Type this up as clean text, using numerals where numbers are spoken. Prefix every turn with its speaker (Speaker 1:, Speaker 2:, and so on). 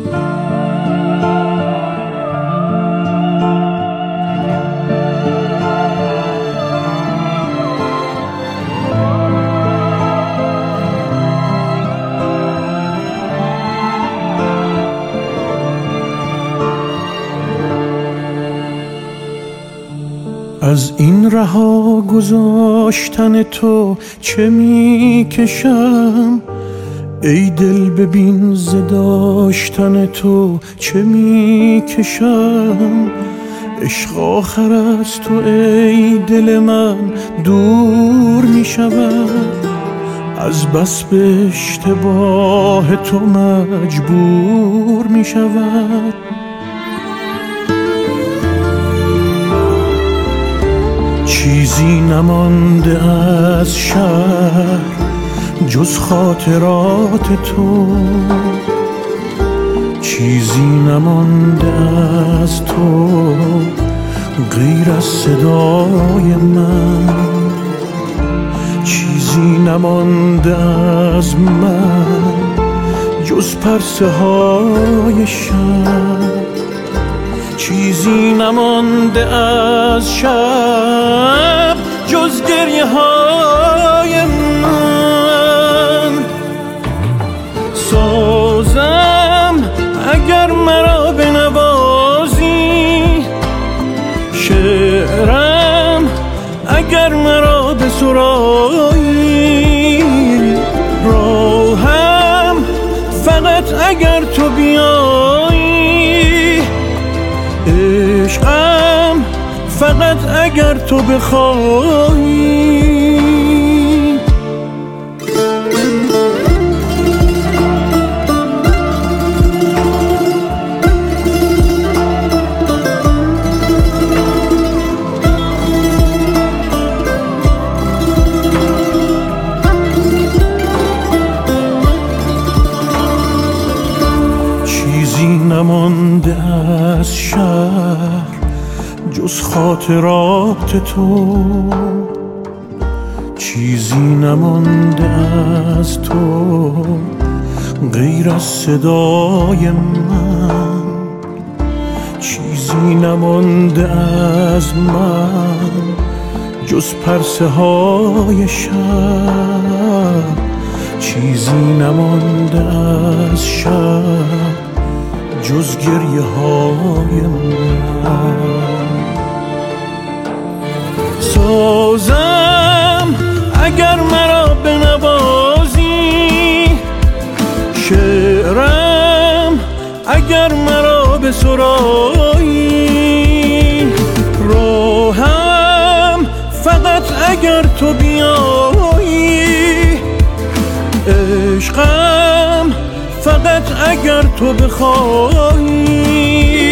Speaker 1: از این رها گذاشتن تو چه می کشم، ای دل ببین ز داشتن تو چه می کشم. عشق آخر از تو ای دل من دور می شود، از بس به اشتباه تو مجبور می شود. چیزی نمانده از شهر جز خاطرات تو، چیزی نمانده از تو غیر از صدای من، چیزی نمانده از من جز پرسه های شب، چیزی نمانده از شب جز گریه های من. سازم اگر مرا بنوازی، شعرم اگر مرا بسرایی، راهم فقط اگر تو بیایی، عشقم فقط اگر تو بخوایی. چیزی نمانده از شهر جز خاطرات تو، چیزی نمانده از تو غیر از صدای من، چیزی نمانده از من جز پرسه های شب، چیزی نمانده از شب جز گریه های من. سازم اگر مرا بنوازی، شعرم اگر مرا بسرایی، راهم فقط اگر تو بیایی، عشقم فقط اگر تو بخوایی.